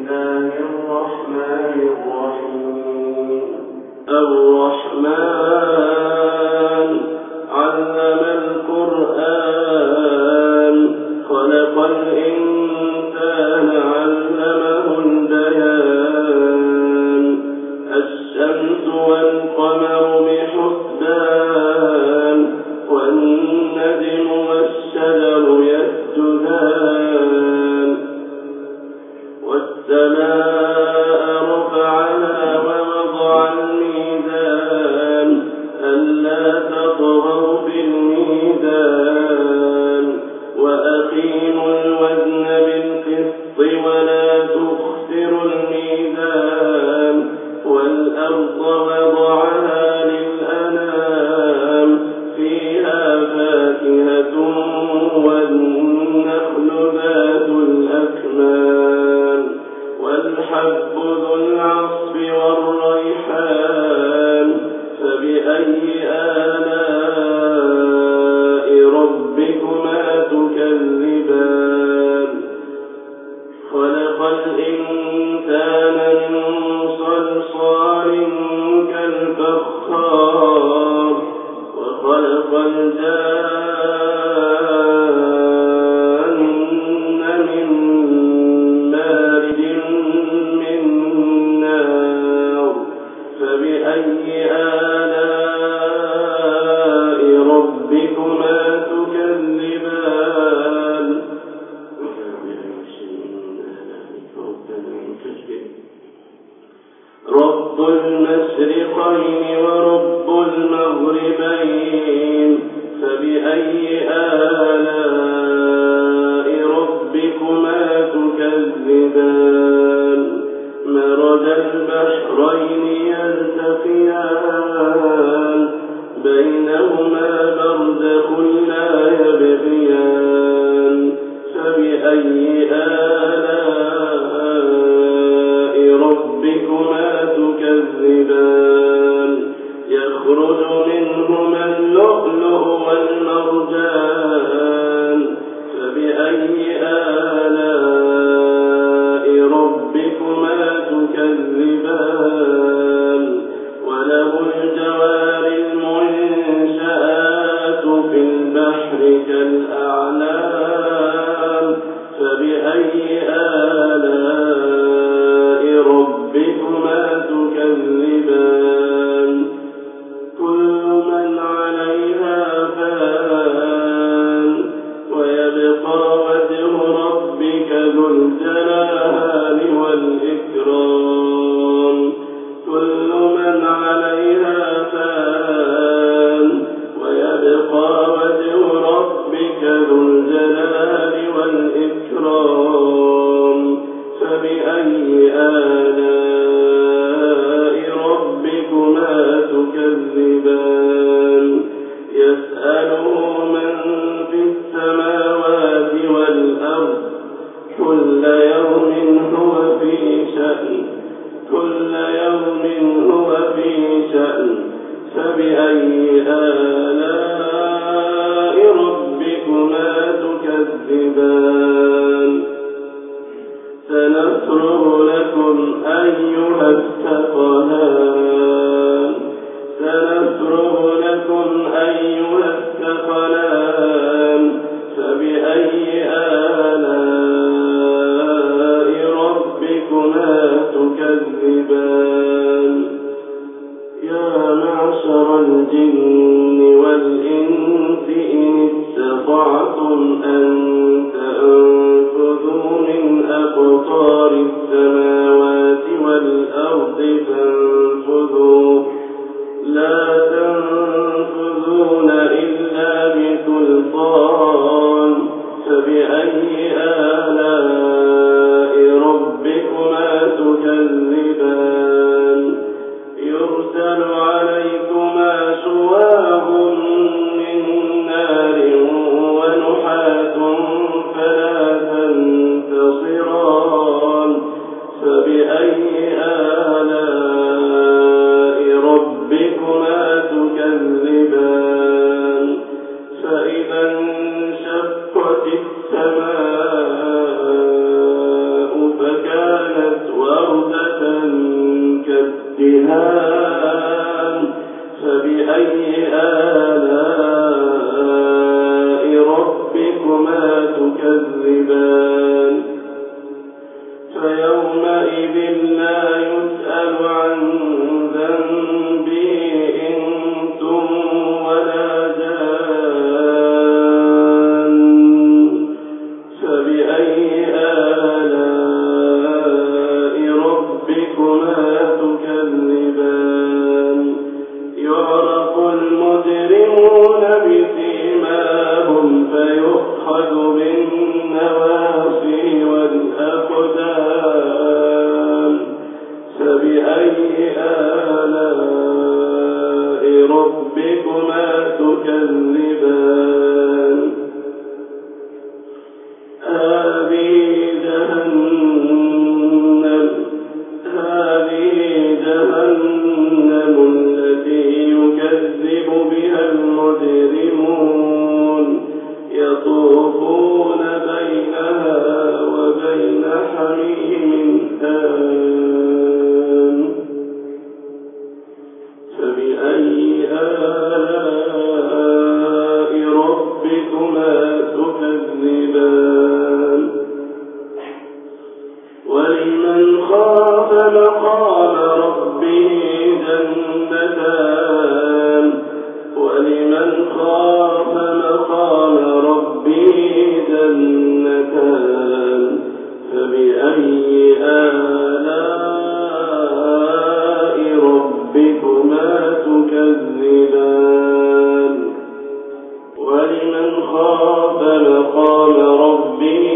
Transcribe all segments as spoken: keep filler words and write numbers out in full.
الله الرحمن الرحيم. الرحمن علم القرآن خلق الإنسان علمه البيان. الشمس والقمر بحسبان والنجم والشجر يسجدان. والسماء رفعها ووضع الميزان ألا تطغوا في الميزان وأقيموا الوزن بالقسط ولا تخسروا الميزان. والأرض وضعها للأنام فيها فاكهة والنخل ذات الأكمام والحب ذو العصف والريحان. فبأي آلاء ربكما تكذبان. خلق الإنسان من صلصال كالفخار وخلق الجان من مارج من نار. فبأي آلاء ربكما تكذبان. رب المشرقين ورب المغربين. فبأي آلاء ربكما تكذبان. مرج البحرين يلتقيان بينهما برزخ لا يبغيان. فبأي آلاء ربكما تكذبان. يخرج منهما اللؤلؤ والمرجان. فبأي آلاء ربكما تكذبان. وله الجوار المنشآت في البحر كالأعلام. فبأي آلاء ربكما تكذبان. كل من عليها فان ويبقى وجه ربك ذو الجلال والإكرام. كل من عليها فان ويبقى وجه ربك ذو الجلال والإكرام. فبأي آلاء ربكما تكذبان. يسأله من في السماوات والأرض كل يوم هو في شأن. كل يوم هو في شأن. فبأي آلاء ربكما تكذبان. سنفرغ لكم أيها الثقلان. سنفرغ لكم أيها الثقلان. فبأي آلاء ربكما تكذبان. يا معشر الجن والإنس إن استطعتم أن تنفذوا من أقطار السماوات والأرض فانفذوا. لا تنفذون إلا بسلطان. فبأي آلاء ربكما تكذبان. يرسل عليكما شواظ من نار ونحاس فلا تنتصران. الدهان فبأي آلاء ربكما تكذبان فيومئذ لا يسأل عن ذنبه إنس ولا جان فبأي آلاء ربكما تكذبان يعرف المجرمون بسيماهم فيؤخذ بالنواصي والأقدام فبأي آلاء ربكما تكذبان هذه جهنم هذه جهنم التي يكذب بها المجرمون يطوفون بينها وبين حميم آن فبأي آلاء ربكما تكذبان ولمن خاف مقام ربه جنتان ولمن خاف مقام ربه جنتان فبأي آلاء ربكما تكذبان ولمن خاف مقام ربه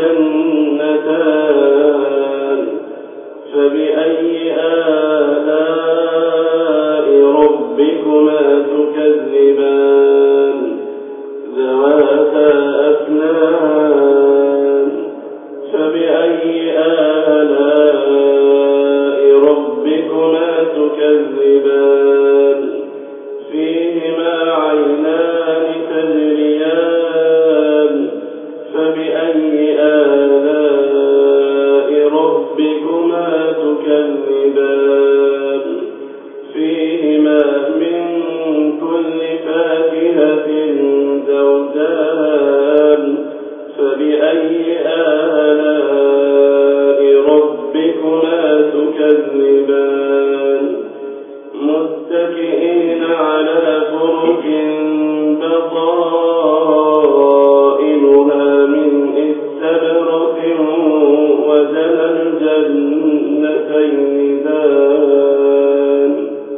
جنتان فبأي آلاء ربكما تكذبان ذواتا أفنان فبأي آلاء ربكما تكذبان فيهما عينان تجريان فبأي آلاء ربكما تكذبان فيهما من كل فاكهة زوجان فبأي آلاء ربكما تكذبان متكئين على فرش بطائنها من استبرق وجنى الجنتين دان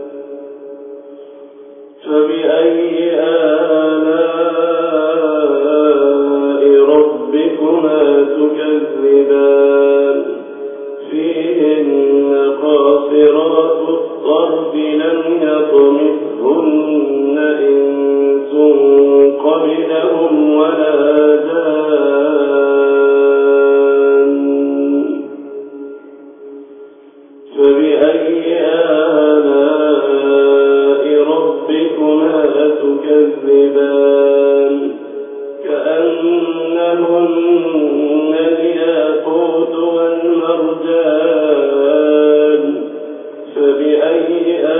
فبأي آلاء ربكما تكذبان فيهن قاصرات الطرف لم يطمثهن إنس قبلهم ولا جان فبأي آلاء ربكما تكذبان كأنهن الياقوت والمرجان فبأي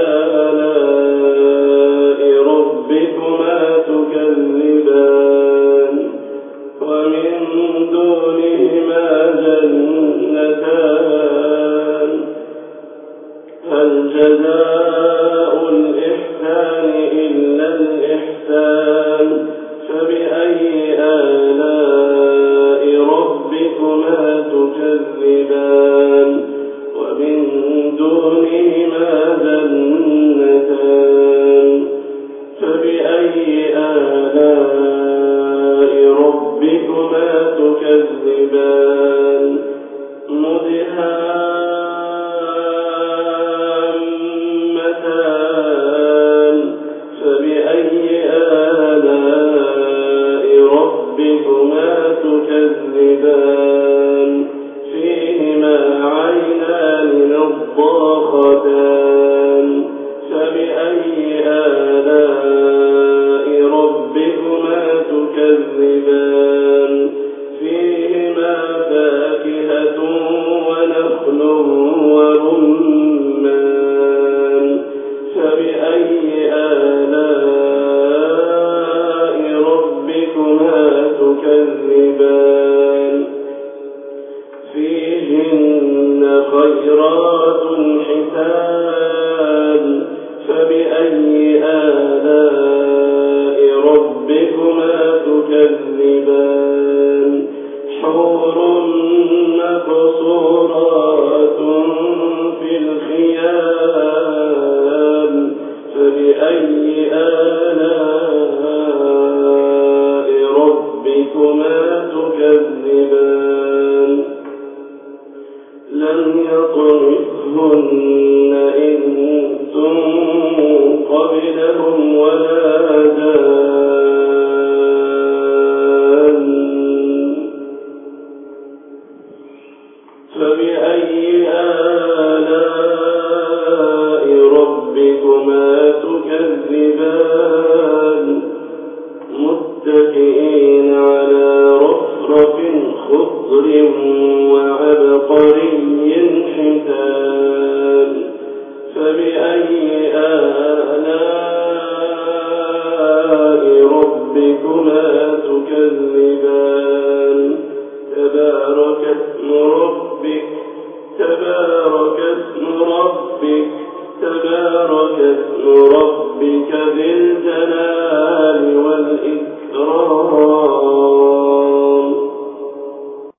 آلاء ربكما تكذبان ومن دونهما جنتان هل جزاء الإحسان إلا الإحسان فبأي آلاء ربكما تكذبان ومن دونهما جنتان فبأي آلاء ربكما تكذبان مدهامتان فبأي آلاء ربكما تكذبان فيهما عينان نضاختان فبأي آلاء ربكما تكذبان فيهما فاكهة ونخل ورمان فيهن خيرات حسان فبأي آلاء ربكما تكذبان حور مقصورات في الخيام فبأي آلاء ربكما تكذبان لم يطمثهن إنس قبلهم ولا جان فبأي آلاء ربكما تكذبان متكئين على رفرف خضر وعبقري حسان فبأي آلاء ربكما تكذبان تبارك اسم ربك تبارك اسم ربك تبارك اسم ربك